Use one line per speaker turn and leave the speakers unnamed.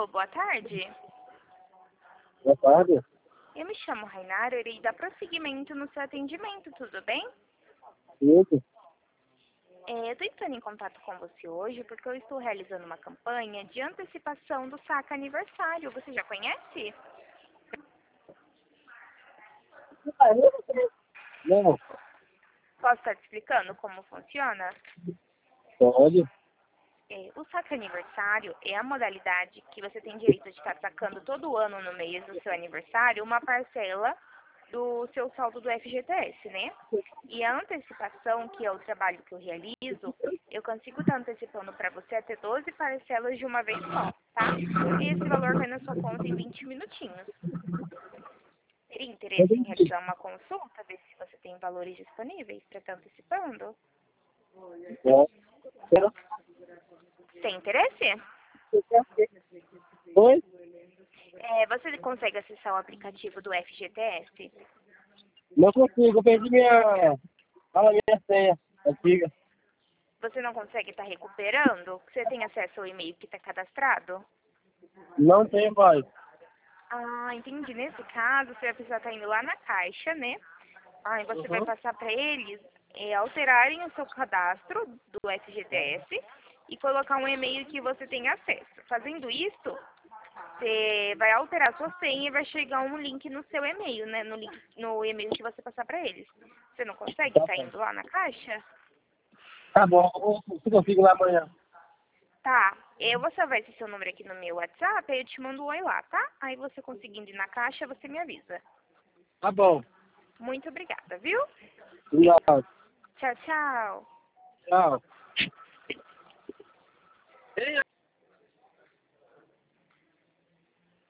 Alô, boa tarde.
Boa tarde.
Eu me chamo Rainara, eu irei dar prosseguimento no seu atendimento, tudo bem?
Isso.
Eu estou entrando em contato com você hoje porque eu estou realizando uma campanha de antecipação do saque aniversário. Você já conhece?
Não,
Posso estar te explicando como funciona?
pode.
O saque aniversário é a modalidade que você tem direito de estar sacando todo ano no mês do seu aniversário uma parcela do seu saldo do FGTS, né? E a antecipação, que é o trabalho que eu realizo, eu consigo estar antecipando para você até 12 parcelas de uma vez só, tá? E esse valor vai na sua conta em 20 minutinhos. Teria interesse em realizar uma consulta, ver se você tem valores disponíveis para estar antecipando?
É.
Tem interesse?
Oi?
Você consegue acessar o aplicativo do FGTS?
Não consigo, eu perdi minha senha antiga.
Você não consegue estar recuperando? Você tem acesso ao e-mail que está cadastrado?
Não tem mais.
Ah, entendi. Nesse caso, você vai precisar estar indo lá na Caixa, né? Aí você vai
Uhum.
passar para eles alterarem o seu cadastro do FGTS e colocar um e-mail que você tem acesso. Fazendo isso, você vai alterar sua senha e vai chegar um link no seu e-mail, né? No e-mail que você passar para eles. Você não consegue
Tá
estar
bom.
indo lá na Caixa?
Tá bom, eu consigo lá amanhã.
Tá, eu vou salvar esse seu número aqui no meu WhatsApp, aí eu te mando um oi lá, tá? Aí você conseguindo ir na caixa, você me avisa.
Tá bom.
Muito obrigada, viu?
Obrigado.
Tchau, tchau.
Tchau.